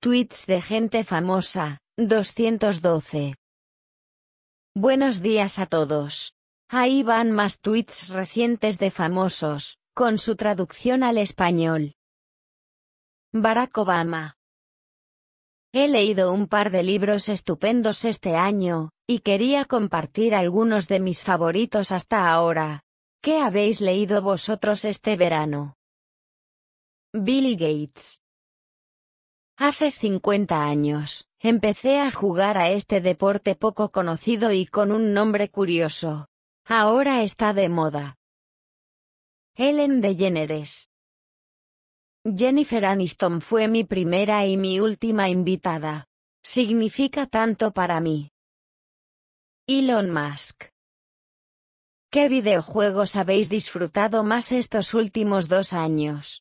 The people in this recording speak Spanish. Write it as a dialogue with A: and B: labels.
A: Tweets de gente famosa, 212. Buenos días a todos. Ahí van más tweets recientes de famosos, con su traducción al español. Barack Obama. He leído un par de libros estupendos este año, y quería compartir algunos de mis favoritos hasta ahora. ¿Qué habéis leído vosotros este verano? Bill Gates. Hace 50 años, empecé a jugar a este deporte poco conocido y con un nombre curioso. Ahora está de moda. Ellen DeGeneres. Jennifer Aniston fue mi primera y mi última invitada. Significa tanto para mí. Elon Musk. ¿Qué videojuegos habéis disfrutado más estos últimos 2 años?